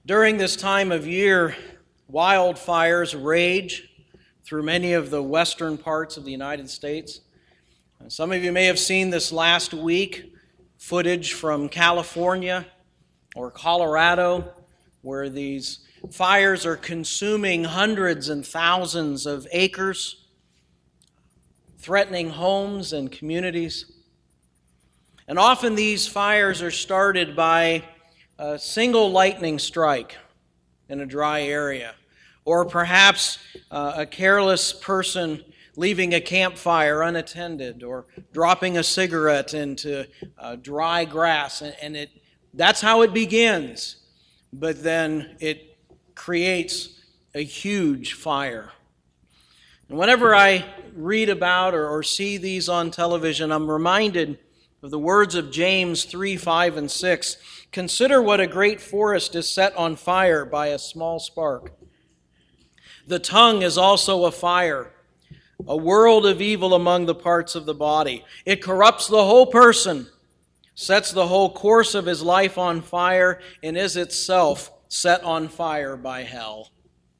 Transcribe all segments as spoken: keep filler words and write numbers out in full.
During this time of year, wildfires rage through many of the western parts of the United States. Some of you may have seen this last week footage from California or Colorado, where these fires are consuming hundreds and thousands of acres, threatening homes and communities. And often these fires are started by a single lightning strike in a dry area, or perhaps uh, a careless person leaving a campfire unattended, or dropping a cigarette into uh, dry grass, and, and it that's how it begins. But then it creates a huge fire. And whenever I read about or, or see these on television, I'm reminded of the words of James three, five, and six. Consider what a great forest is set on fire by a small spark. The tongue is also a fire, a world of evil among the parts of the body. It corrupts the whole person, sets the whole course of his life on fire, and is itself set on fire by hell.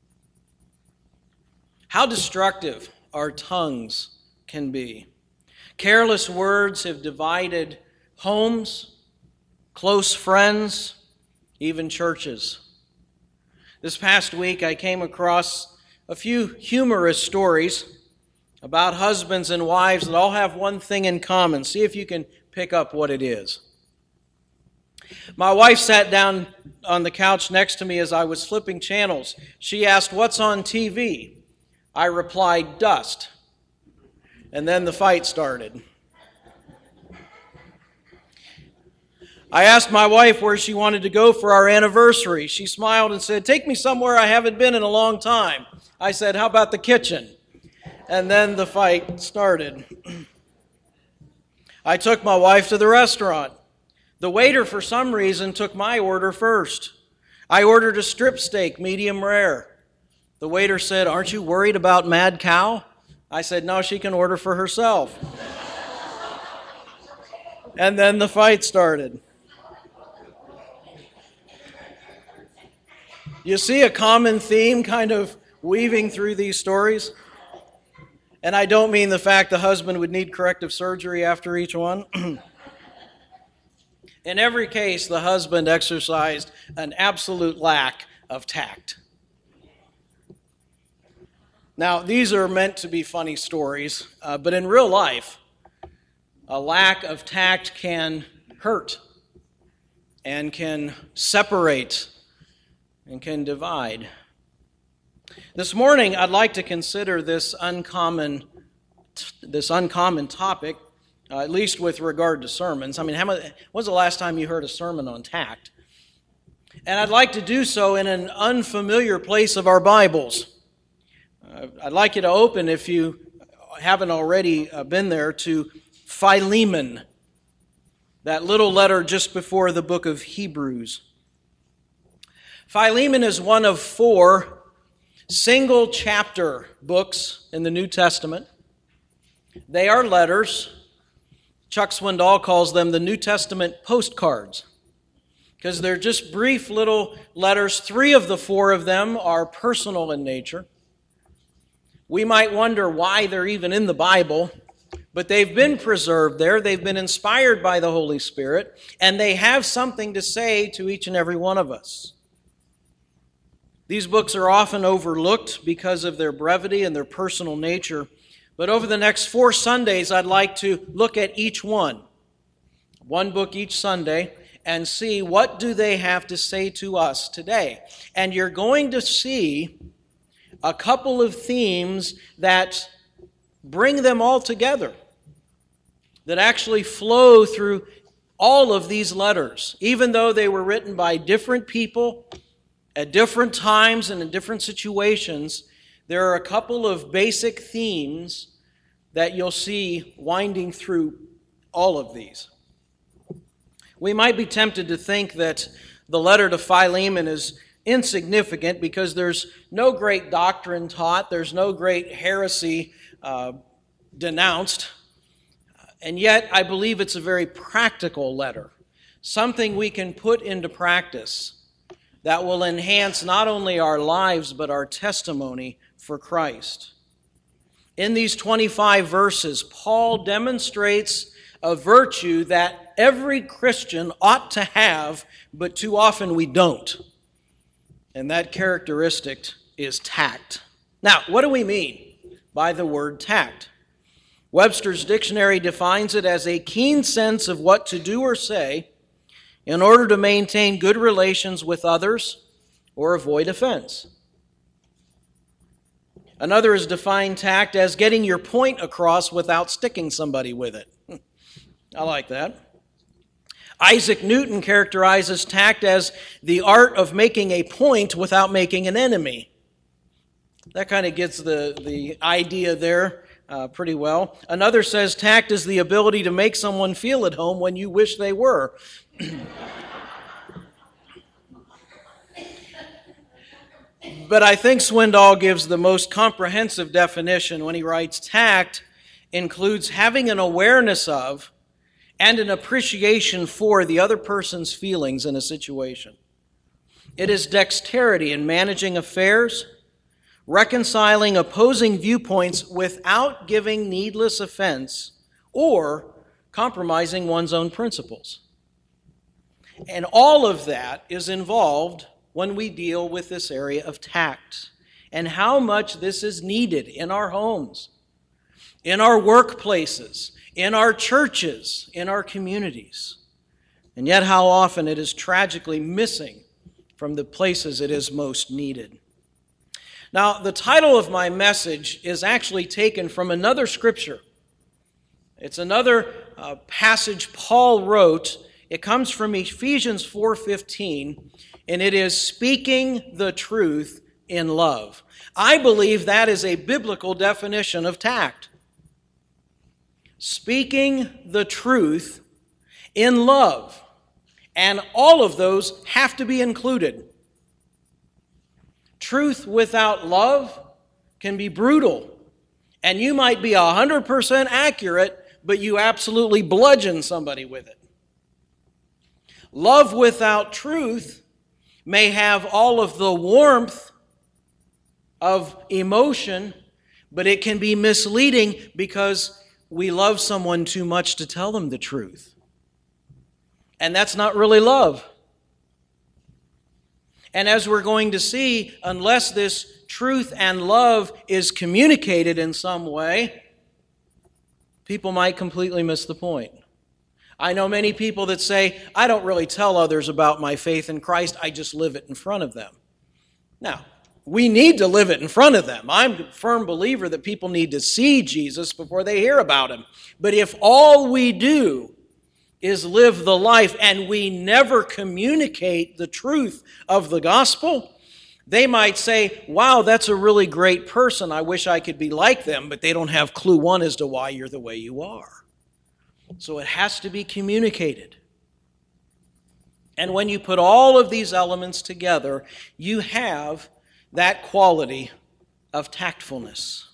How destructive our tongues can be. Careless words have divided homes, close friends, even churches. This past week, I came across a few humorous stories about husbands and wives that all have one thing in common. See if you can pick up what it is. My wife sat down on the couch next to me as I was flipping channels. She asked, "What's on T V?" I replied, "Dust." And then the fight started. I asked my wife where she wanted to go for our anniversary. She smiled and said, "Take me somewhere I haven't been in a long time." I said, "How about the kitchen?" And then the fight started. I took my wife to the restaurant. The waiter, for some reason, took my order first. I ordered a strip steak, medium rare. The waiter said, "Aren't you worried about Mad Cow?" I said, "No, she can order for herself." And then the fight started. You see a common theme kind of weaving through these stories? And I don't mean the fact the husband would need corrective surgery after each one. In every case, the husband exercised an absolute lack of tact. Now, these are meant to be funny stories, uh, but in real life, a lack of tact can hurt and can separate and can divide. This morning, I'd like to consider this uncommon, this uncommon topic, uh, at least with regard to sermons. I mean, how much, when was the last time you heard a sermon on tact? And I'd like to do so in an unfamiliar place of our Bibles. Uh, I'd like you to open, if you haven't already uh, been there, to Philemon, that little letter just before the book of Hebrews. Philemon is one of four single chapter books in the New Testament. They are letters. Chuck Swindoll calls them the New Testament postcards, because they're just brief little letters. Three of the four of them are personal in nature. We might wonder why they're even in the Bible, but they've been preserved there. They've been inspired by the Holy Spirit, and they have something to say to each and every one of us. These books are often overlooked because of their brevity and their personal nature, but over the next four Sundays, I'd like to look at each one, one book each Sunday, and see what do they have to say to us today. And you're going to see a couple of themes that bring them all together, that actually flow through all of these letters, even though they were written by different people at different times and in different situations. There are a couple of basic themes that you'll see winding through all of these. We might be tempted to think that the letter to Philemon is insignificant because there's no great doctrine taught, there's no great heresy uh, denounced, and yet I believe it's a very practical letter, something we can put into practice that will enhance not only our lives but our testimony for Christ. In these twenty-five verses, Paul demonstrates a virtue that every Christian ought to have, but too often we don't. And that characteristic is tact. Now, what do we mean by the word tact? Webster's dictionary defines it as a keen sense of what to do or say in order to maintain good relations with others or avoid offense. Another has defined tact as getting your point across without sticking somebody with it. I like that. Isaac Newton characterizes tact as the art of making a point without making an enemy. That kind of gets the, the idea there uh, pretty well. Another says tact is the ability to make someone feel at home when you wish they were. But I think Swindoll gives the most comprehensive definition when he writes, tact includes having an awareness of and an appreciation for the other person's feelings in a situation. It is dexterity in managing affairs, reconciling opposing viewpoints without giving needless offense or compromising one's own principles. And all of that is involved when we deal with this area of tact and how much this is needed in our homes, in our workplaces, in our churches, in our communities. And yet how often it is tragically missing from the places it is most needed. Now, the title of my message is actually taken from another scripture. It's another uh, passage Paul wrote. It comes from Ephesians four fifteen, and it is speaking the truth in love. I believe that is a biblical definition of tact. Speaking the truth in love. And all of those have to be included. Truth without love can be brutal. And you might be one hundred percent accurate, but you absolutely bludgeon somebody with it. Love without truth may have all of the warmth of emotion, but it can be misleading because we love someone too much to tell them the truth. And that's not really love. And as we're going to see, unless this truth and love is communicated in some way, people might completely miss the point. I know many people that say, I don't really tell others about my faith in Christ, I just live it in front of them. Now, we need to live it in front of them. I'm a firm believer that people need to see Jesus before they hear about him. But if all we do is live the life and we never communicate the truth of the gospel, they might say, wow, that's a really great person. I wish I could be like them, but they don't have clue one as to why you're the way you are. So it has to be communicated. And when you put all of these elements together, you have that quality of tactfulness.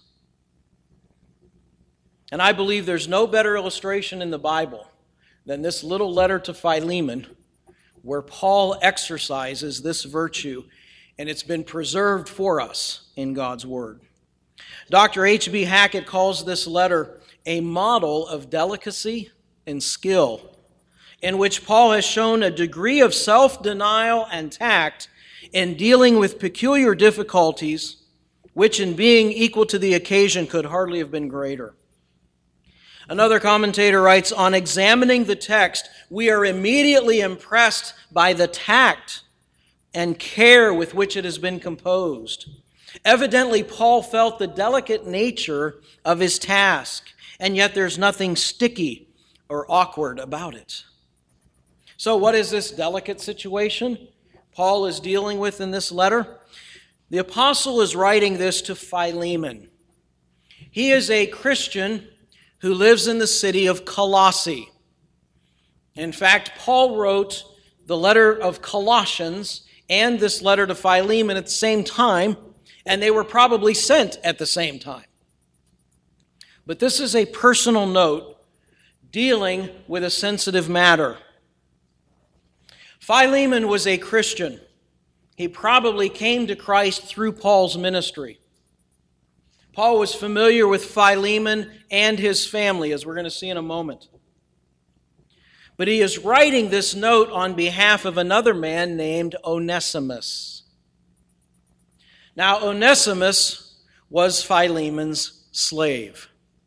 And I believe there's no better illustration in the Bible than this little letter to Philemon, where Paul exercises this virtue, and it's been preserved for us in God's Word. Doctor H B Hackett calls this letter a model of delicacy and skill, in which Paul has shown a degree of self-denial and tact in dealing with peculiar difficulties, which in being equal to the occasion could hardly have been greater. Another commentator writes, on examining the text, we are immediately impressed by the tact and care with which it has been composed. Evidently, Paul felt the delicate nature of his task, and yet there's nothing sticky or awkward about it. So what is this delicate situation Paul is dealing with in this letter? The apostle is writing this to Philemon. He is a Christian who lives in the city of Colossae. In fact, Paul wrote the letter of Colossians and this letter to Philemon at the same time, and they were probably sent at the same time. But this is a personal note dealing with a sensitive matter. Philemon was a Christian He probably came to Christ through Paul's ministry. Paul was familiar with Philemon and his family, as we're going to see in a moment. But he is writing this note on behalf of another man named Onesimus. Now, Onesimus was Philemon's slave.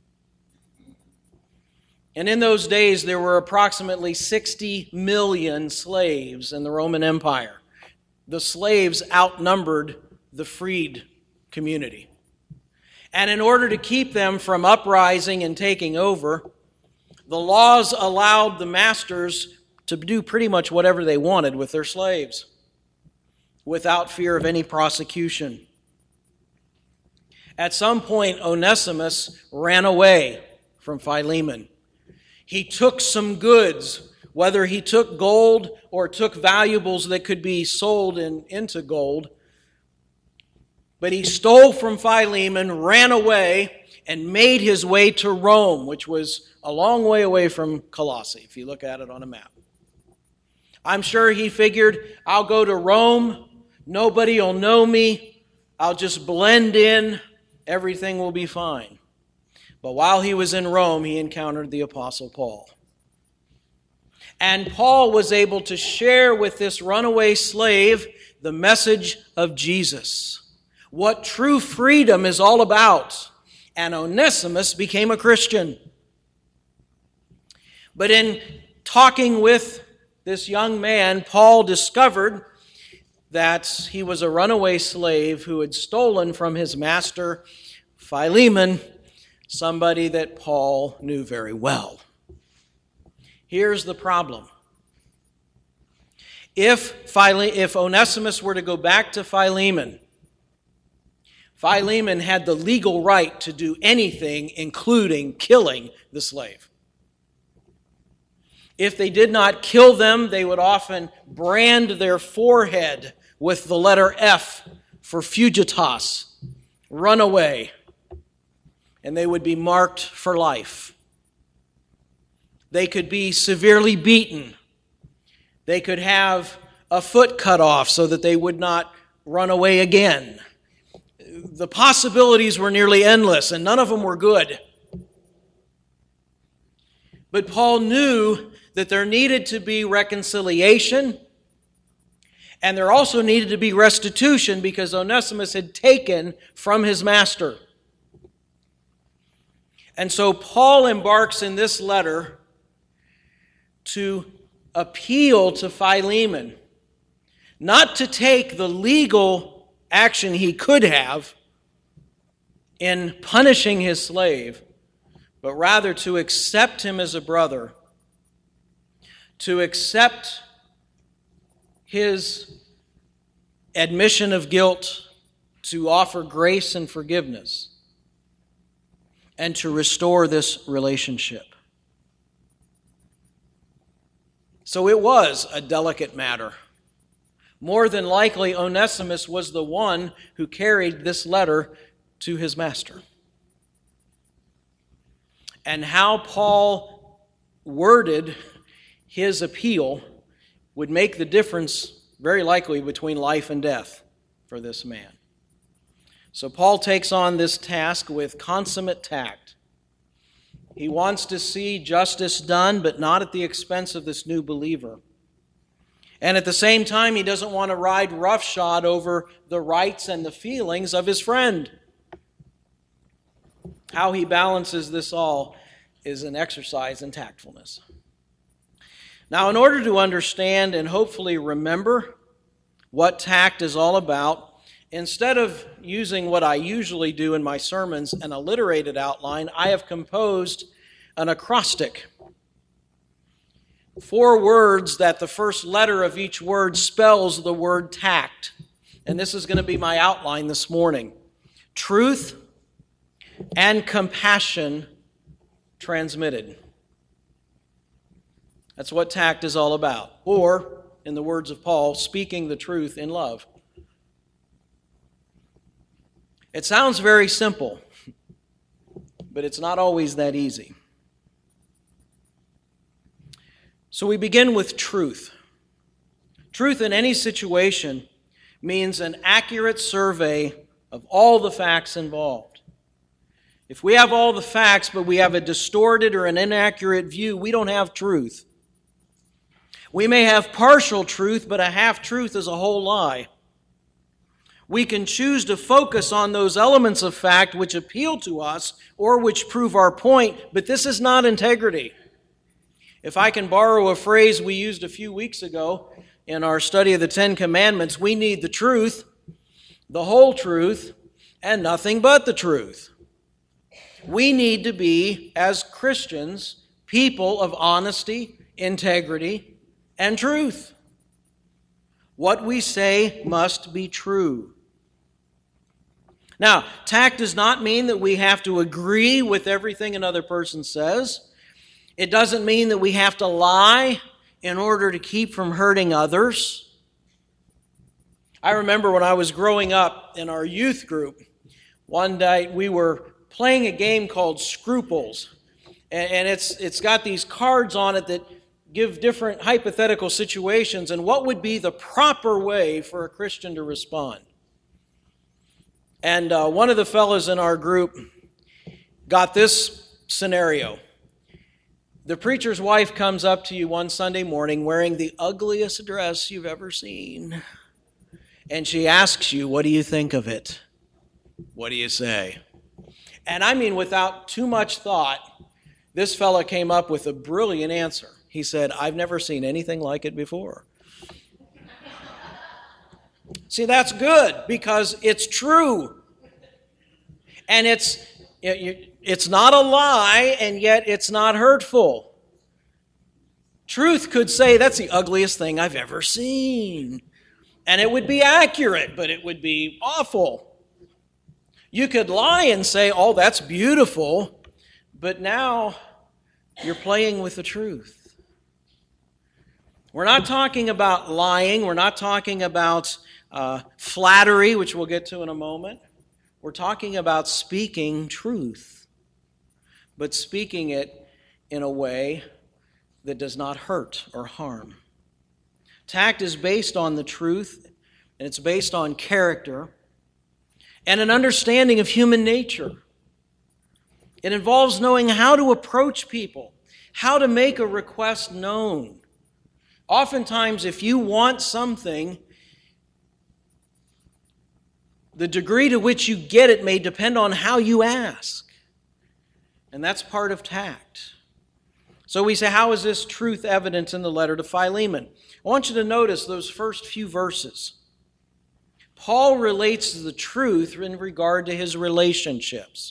And in those days, there were approximately sixty million slaves in the Roman Empire. The slaves outnumbered the freed community. And in order to keep them from uprising and taking over, the laws allowed the masters to do pretty much whatever they wanted with their slaves without fear of any prosecution. At some point, Onesimus ran away from Philemon. He took some goods, whether he took gold or took valuables that could be sold in, into gold. But he stole from Philemon, ran away, and made his way to Rome, which was a long way away from Colossae, if you look at it on a map. I'm sure he figured, I'll go to Rome, nobody will know me, I'll just blend in, everything will be fine. But while he was in Rome, he encountered the Apostle Paul. And Paul was able to share with this runaway slave the message of Jesus, what true freedom is all about. And Onesimus became a Christian. But in talking with this young man, Paul discovered that he was a runaway slave who had stolen from his master, Philemon, somebody that Paul knew very well. Here's the problem. If, Phile- if Onesimus were to go back to Philemon, Philemon had the legal right to do anything, including killing the slave. If they did not kill them, they would often brand their forehead with the letter F for fugitas, runaway, and they would be marked for life. They could be severely beaten. They could have a foot cut off so that they would not run away again. The possibilities were nearly endless, and none of them were good. But Paul knew that there needed to be reconciliation, and there also needed to be restitution because Onesimus had taken from his master. And so Paul embarks in this letter to appeal to Philemon, not to take the legal action he could have in punishing his slave, but rather to accept him as a brother, to accept his admission of guilt, to offer grace and forgiveness, and to restore this relationship. So it was a delicate matter. More than likely, Onesimus was the one who carried this letter to his master. And how Paul worded his appeal would make the difference, very likely, between life and death for this man. So Paul takes on this task with consummate tact. He wants to see justice done, but not at the expense of this new believer. And at the same time, he doesn't want to ride roughshod over the rights and the feelings of his friend. How he balances this all is an exercise in tactfulness. Now, in order to understand and hopefully remember what tact is all about, instead of using what I usually do in my sermons, an alliterated outline, I have composed an acrostic. Four words that the first letter of each word spells the word tact. And this is going to be my outline this morning. Truth and compassion transmitted. That's what tact is all about. Or, in the words of Paul, speaking the truth in love. It sounds very simple, but it's not always that easy. So we begin with truth. Truth in any situation means an accurate survey of all the facts involved. If we have all the facts, but we have a distorted or an inaccurate view, we don't have truth. We may have partial truth, but a half-truth is a whole lie. We can choose to focus on those elements of fact which appeal to us or which prove our point, but this is not integrity. If I can borrow a phrase we used a few weeks ago in our study of the Ten Commandments, we need the truth, the whole truth, and nothing but the truth. We need to be, as Christians, people of honesty, integrity, and truth. What we say must be true. Now, tact does not mean that we have to agree with everything another person says. It doesn't mean that we have to lie in order to keep from hurting others. I remember when I was growing up in our youth group, one day we were playing a game called Scruples. And it's it's got these cards on it that give different hypothetical situations and what would be the proper way for a Christian to respond. And uh, one of the fellows in our group got this scenario. The preacher's wife comes up to you one Sunday morning wearing the ugliest dress you've ever seen. And she asks you, what do you think of it? What do you say? And I mean, without too much thought, this fella came up with a brilliant answer. He said, I've never seen anything like it before. See, that's good because it's true. And it's it's not a lie, and yet it's not hurtful. Truth could say, that's the ugliest thing I've ever seen. And it would be accurate, but it would be awful. You could lie and say, oh, that's beautiful, but now you're playing with the truth. We're not talking about lying. We're not talking about uh, flattery, which we'll get to in a moment. We're talking about speaking truth, but speaking it in a way that does not hurt or harm. Tact is based on the truth, and it's based on character and an understanding of human nature. It involves knowing how to approach people, how to make a request known. Oftentimes, if you want something, the degree to which you get it may depend on how you ask. And that's part of tact. So we say, how is this truth evident in the letter to Philemon? I want you to notice those first few verses. Paul relates the truth in regard to his relationships.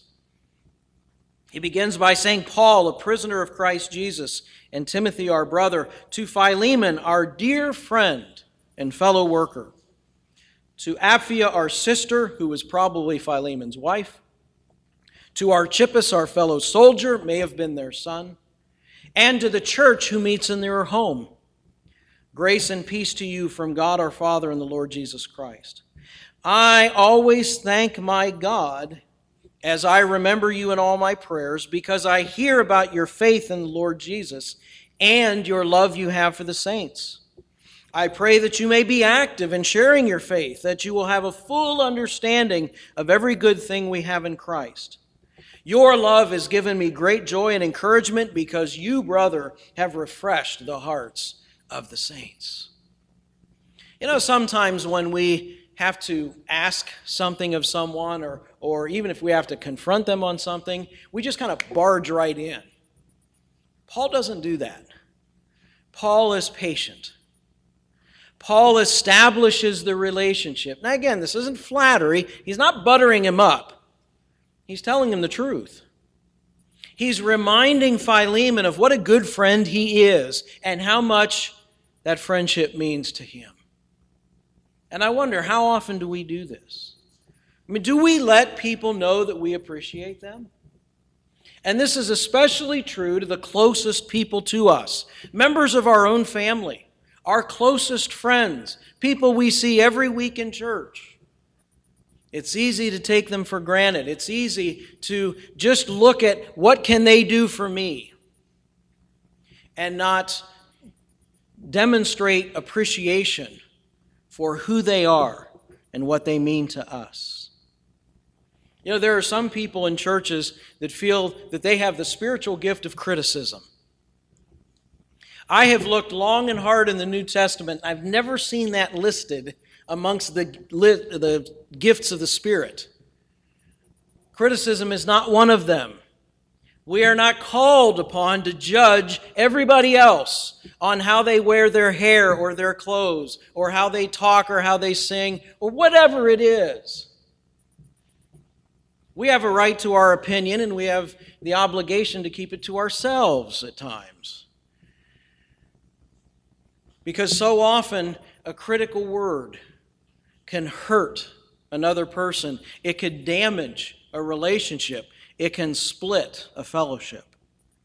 He begins by saying, Paul, a prisoner of Christ Jesus, and Timothy, our brother, to Philemon, our dear friend and fellow worker, to Apphia, our sister, who was probably Philemon's wife, to Archippus, our fellow soldier, may have been their son, and to the church who meets in their home. Grace and peace to you from God our Father and the Lord Jesus Christ. I always thank my God as I remember you in all my prayers, because I hear about your faith in the Lord Jesus and your love you have for the saints. I pray that you may be active in sharing your faith, that you will have a full understanding of every good thing we have in Christ. Your love has given me great joy and encouragement because you, brother, have refreshed the hearts of the saints. You know, sometimes when we have to ask something of someone, or, or even if we have to confront them on something, we just kind of barge right in. Paul doesn't do that. Paul is patient. Paul establishes the relationship. Now again, this isn't flattery. He's not buttering him up. He's telling him the truth. He's reminding Philemon of what a good friend he is and how much that friendship means to him. And I wonder, how often do we do this? I mean, do we let people know that we appreciate them? And this is especially true to the closest people to us, members of our own family, our closest friends, people we see every week in church. It's easy to take them for granted. It's easy to just look at what can they do for me and not demonstrate appreciation for who they are and what they mean to us. You know, there are some people in churches that feel that they have the spiritual gift of criticism. I have looked long and hard in the New Testament. I've never seen that listed amongst the, the gifts of the Spirit. Criticism is not one of them. We are not called upon to judge everybody else on how they wear their hair or their clothes or how they talk or how they sing or whatever it is. We have a right to our opinion, and we have the obligation to keep it to ourselves at times. Because so often a critical word can hurt another person. It could damage a relationship. It can split a fellowship.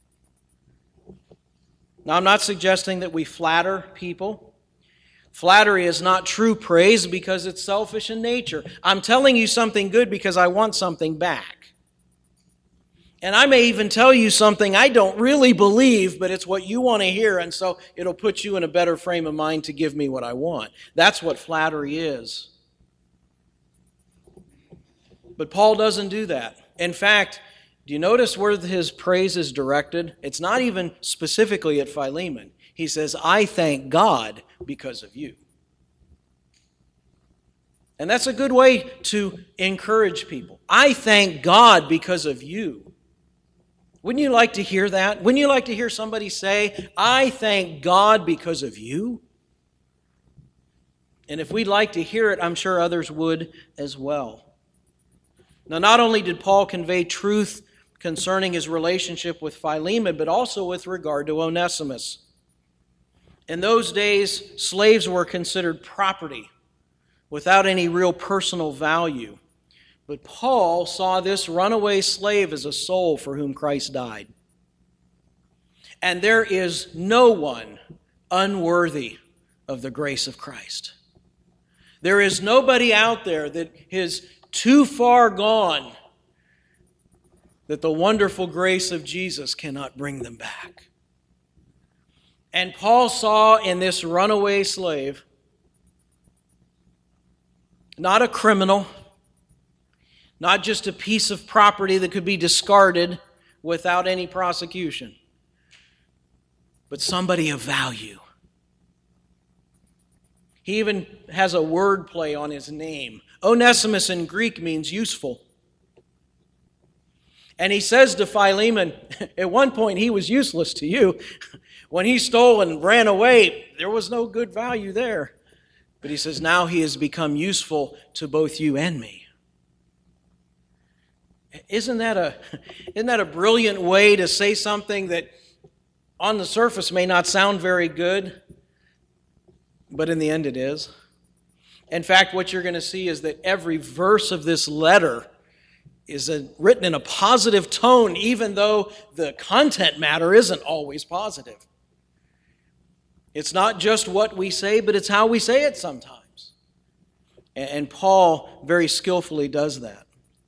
Now, I'm not suggesting that we flatter people. Flattery is not true praise because it's selfish in nature. I'm telling you something good because I want something back. And I may even tell you something I don't really believe, but it's what you want to hear, and so it'll put you in a better frame of mind to give me what I want. That's what flattery is. But Paul doesn't do that. In fact, do you notice where his praise is directed? It's not even specifically at Philemon. He says, I thank God because of you. And that's a good way to encourage people. I thank God because of you. Wouldn't you like to hear that? Wouldn't you like to hear somebody say, I thank God because of you? And if we'd like to hear it, I'm sure others would as well. Now, not only did Paul convey truth concerning his relationship with Philemon, but also with regard to Onesimus. In those days, slaves were considered property without any real personal value. But Paul saw this runaway slave as a soul for whom Christ died. And there is no one unworthy of the grace of Christ. There is nobody out there that is too far gone that the wonderful grace of Jesus cannot bring them back. And Paul saw in this runaway slave not a criminal, not just a piece of property that could be discarded without any prosecution, but somebody of value. He even has a word play on his name. Onesimus in Greek means useful. And he says to Philemon, at one point he was useless to you. When he stole and ran away, there was no good value there. But he says, now he has become useful to both you and me. Isn't that a, isn't that a brilliant way to say something that on the surface may not sound very good, but in the end it is? In fact, what you're going to see is that every verse of this letter is a, written in a positive tone, even though the content matter isn't always positive. It's not just what we say, but it's how we say it sometimes. And, and Paul very skillfully does that.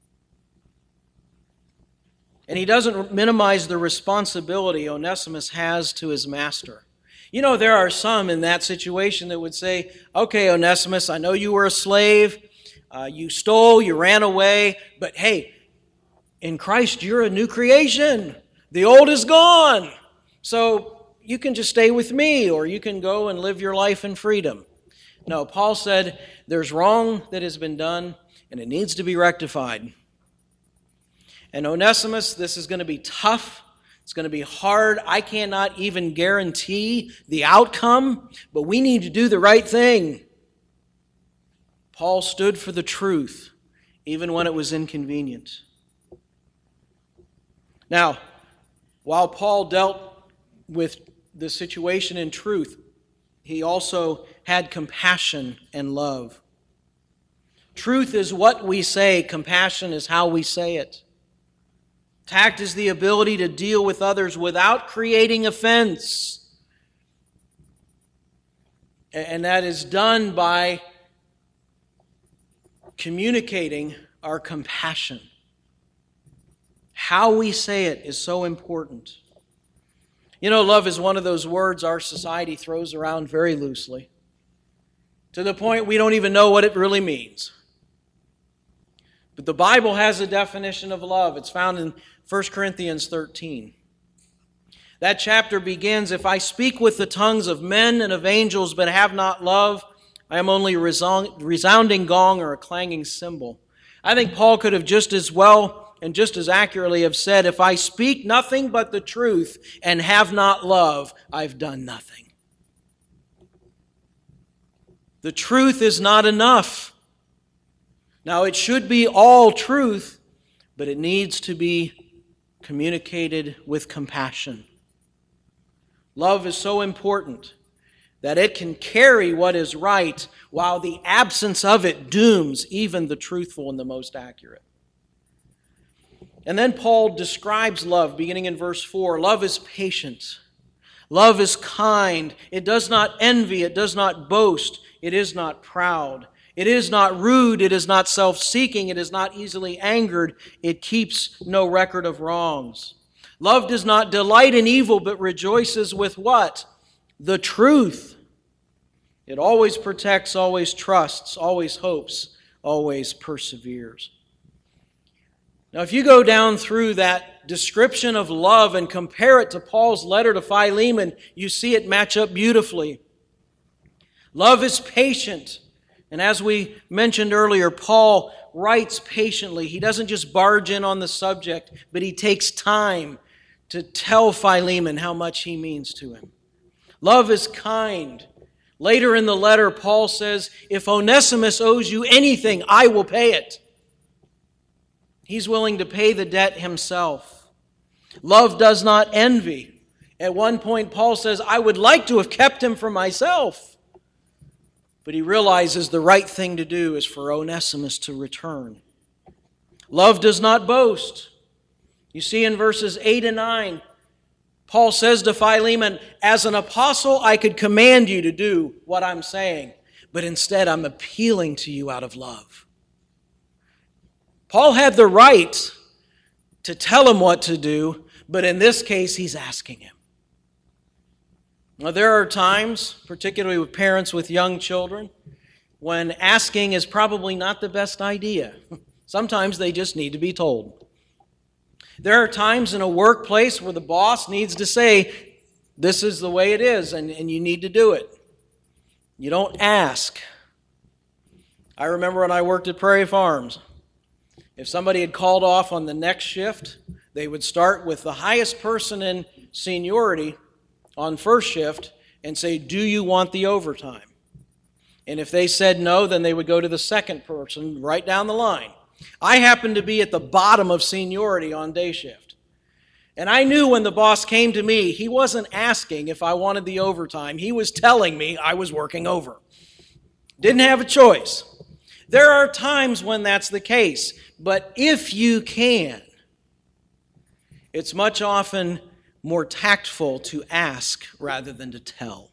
And he doesn't minimize the responsibility Onesimus has to his master. You know, there are some in that situation that would say, okay, Onesimus, I know you were a slave, uh, you stole, you ran away, but hey, in Christ you're a new creation. The old is gone. So you can just stay with me, or you can go and live your life in freedom. No, Paul said there's wrong that has been done, and it needs to be rectified. And Onesimus, this is going to be tough. It's going to be hard. I cannot even guarantee the outcome, but we need to do the right thing. Paul stood for the truth, even when it was inconvenient. Now, while Paul dealt with the situation in truth, he also had compassion and love. Truth is what we say. Compassion is how we say it. Tact is the ability to deal with others without creating offense. And that is done by communicating our compassion. How we say it is so important. You know, love is one of those words our society throws around very loosely. to the point we don't even know what it really means. But the Bible has a definition of love. It's found in First Corinthians thirteen. That chapter begins, "If I speak with the tongues of men and of angels, but have not love, I am only a resounding gong or a clanging cymbal." I think Paul could have just as well and just as accurately have said, "If I speak nothing but the truth and have not love, I've done nothing." The truth is not enough. Now, it should be all truth, but it needs to be communicated with compassion. Love is so important that it can carry what is right while the absence of it dooms even the truthful and the most accurate. And then Paul describes love beginning in verse four. Love is patient. Love is kind. It does not envy. It does not boast. It is not proud. It is not rude. It is not self-seeking. It is not easily angered. It keeps no record of wrongs. Love does not delight in evil, but rejoices with what? The truth. It always protects, always trusts, always hopes, always perseveres. Now, if you go down through that description of love and compare it to Paul's letter to Philemon, you see it match up beautifully. Love is patient. And as we mentioned earlier, Paul writes patiently. He doesn't just barge in on the subject, but he takes time to tell Philemon how much he means to him. Love is kind. Later in the letter, Paul says, "If Onesimus owes you anything, I will pay it." He's willing to pay the debt himself. Love does not envy. At one point, Paul says, "I would like to have kept him for myself." But he realizes the right thing to do is for Onesimus to return. Love does not boast. You see in verses eight and nine, Paul says to Philemon, "As an apostle, I could command you to do what I'm saying, but instead I'm appealing to you out of love." Paul had the right to tell him what to do, but in this case, he's asking him. Now, there are times, particularly with parents with young children, when asking is probably not the best idea. Sometimes they just need to be told. There are times in a workplace where the boss needs to say, "This is the way it is, and, and you need to do it." You don't ask. I remember when I worked at Prairie Farms. If somebody had called off on the next shift, they would start with the highest person in seniority on first shift and say, "Do you want the overtime?" And if they said no, then they would go to the second person right down the line. I happened to be at the bottom of seniority on day shift. And I knew when the boss came to me, he wasn't asking if I wanted the overtime. He was telling me I was working over. Didn't have a choice. There are times when that's the case. But if you can, it's much often more tactful to ask rather than to tell.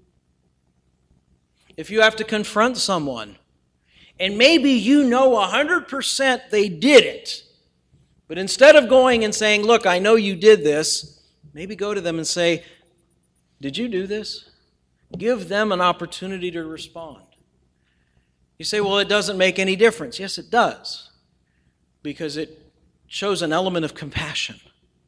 If you have to confront someone, and maybe you know one hundred percent they did it, but instead of going and saying, "Look, I know you did this," maybe go to them and say, "Did you do this?" Give them an opportunity to respond. You say, "Well, it doesn't make any difference." Yes, it does, because it shows an element of compassion.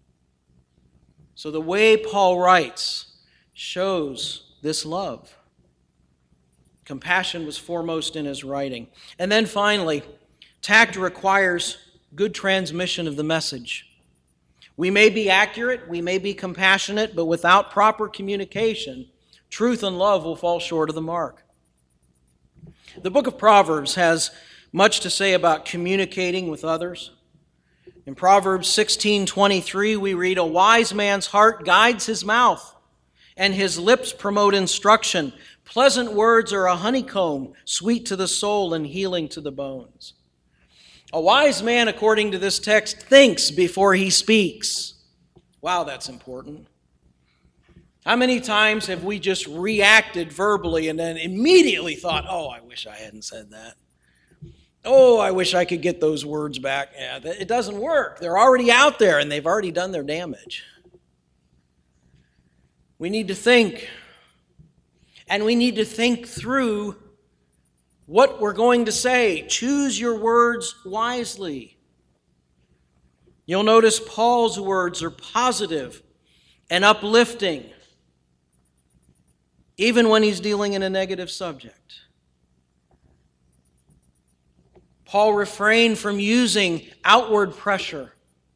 So the way Paul writes shows this love. Compassion was foremost in his writing. And then finally, tact requires good transmission of the message. We may be accurate, we may be compassionate, but without proper communication, truth and love will fall short of the mark. The book of Proverbs has much to say about communicating with others. In Proverbs sixteen twenty-three, we read, "A wise man's heart guides his mouth, and his lips promote instruction. Pleasant words are a honeycomb, sweet to the soul and healing to the bones." A wise man, according to this text, thinks before he speaks. Wow, that's important. How many times have we just reacted verbally and then immediately thought, "Oh, I wish I hadn't said that. Oh, I wish I could get those words back." Yeah, it doesn't work. They're already out there and they've already done their damage. We need to think. And we need to think through what we're going to say. Choose your words wisely. You'll notice Paul's words are positive and uplifting, even when he's dealing in a negative subject. Paul refrained from using outward pressure.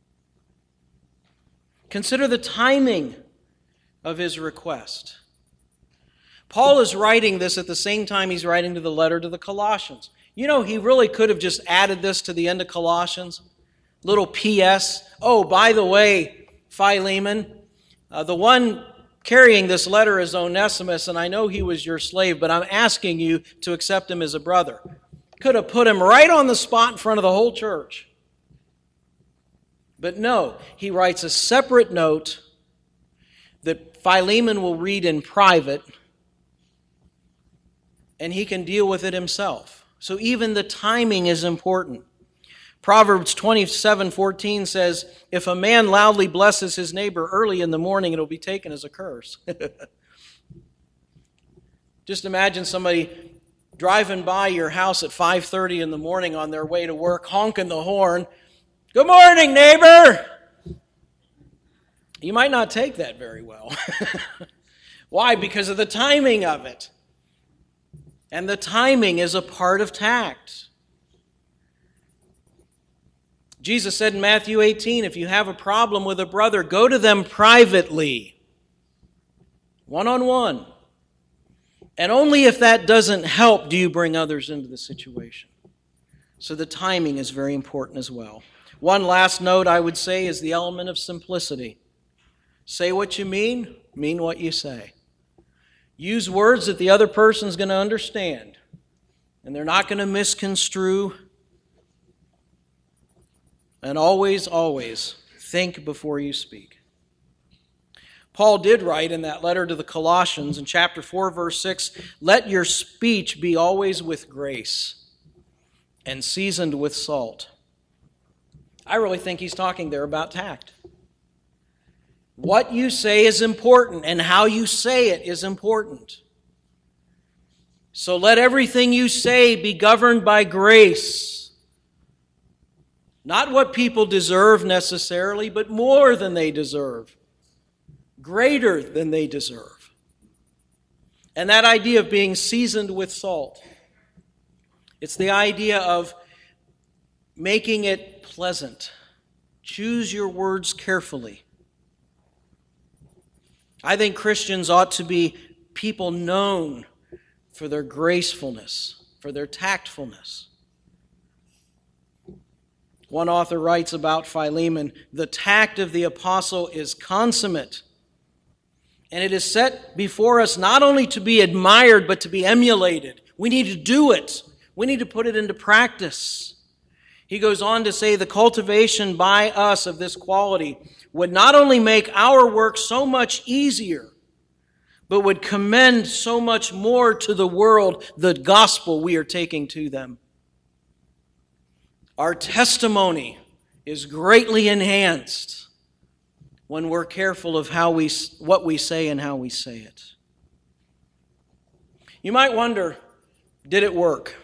Consider the timing of his request. Paul is writing this at the same time he's writing to the letter to the Colossians. You know, he really could have just added this to the end of Colossians. Little P S. Oh, by the way, Philemon, uh, the one carrying this letter is Onesimus, and I know he was your slave, but I'm asking you to accept him as a brother. Could have put him right on the spot in front of the whole church. But no, he writes a separate note that Philemon will read in private, and he can deal with it himself. So even the timing is important. Proverbs twenty-seven fourteen says, if a man loudly blesses his neighbor early in the morning, it'll be taken as a curse. Just imagine somebody driving by your house at five thirty in the morning on their way to work, honking the horn. Good morning, neighbor! You might not take that very well. Why? Because of the timing of it. And the timing is a part of tact. Jesus said in Matthew eighteen, if you have a problem with a brother, go to them privately, one-on-one. And only if that doesn't help do you bring others into the situation. So the timing is very important as well. One last note I would say is the element of simplicity. Say what you mean, mean what you say. Use words that the other person's going to understand, and they're not going to misconstrue. And always, always think before you speak. Paul did write in that letter to the Colossians in chapter four, verse six, let your speech be always with grace and seasoned with salt. I really think he's talking there about tact. What you say is important, and how you say it is important. So let everything you say be governed by grace. Not what people deserve necessarily, but more than they deserve. Greater than they deserve. And that idea of being seasoned with salt. It's the idea of making it pleasant. Choose your words carefully. I think Christians ought to be people known for their gracefulness, for their tactfulness. One author writes about Philemon, the tact of the apostle is consummate, and it is set before us not only to be admired, but to be emulated. We need to do it. We need to put it into practice. He goes on to say the cultivation by us of this quality would not only make our work so much easier, but would commend so much more to the world the gospel we are taking to them. Our testimony is greatly enhanced when we're careful of how we, what we say and how we say it. You might wonder, did it work?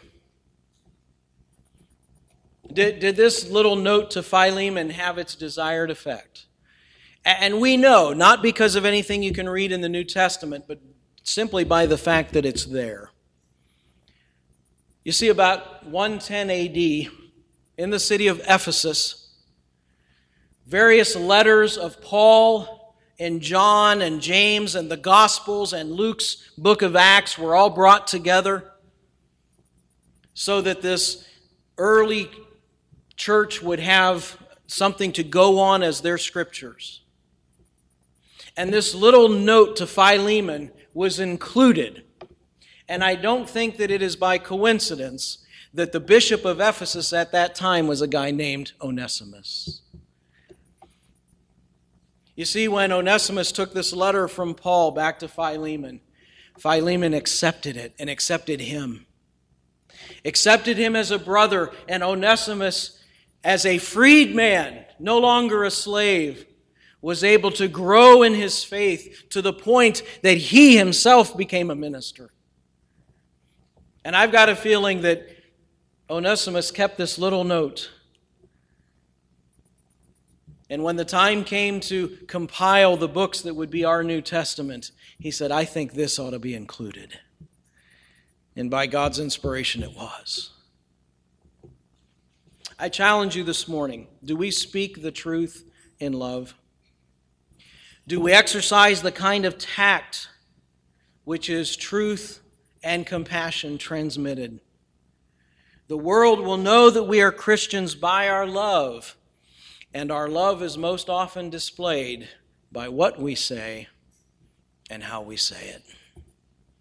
Did, did this little note to Philemon have its desired effect? And we know, not because of anything you can read in the New Testament, but simply by the fact that it's there. You see, about one ten A D, in the city of Ephesus, various letters of Paul and John and James and the Gospels and Luke's book of Acts were all brought together so that this early church would have something to go on as their scriptures. And this little note to Philemon was included. And I don't think that it is by coincidence that the bishop of Ephesus at that time was a guy named Onesimus. You see, when Onesimus took this letter from Paul back to Philemon, Philemon accepted it and accepted him. Accepted him as a brother, and Onesimus as a freed man, no longer a slave, was able to grow in his faith to the point that he himself became a minister. And I've got a feeling that Onesimus kept this little note. And when the time came to compile the books that would be our New Testament, he said, I think this ought to be included. And by God's inspiration, it was. I challenge you this morning, do we speak the truth in love? Do we exercise the kind of tact which is truth and compassion transmitted? The world will know that we are Christians by our love, and our love is most often displayed by what we say and how we say it.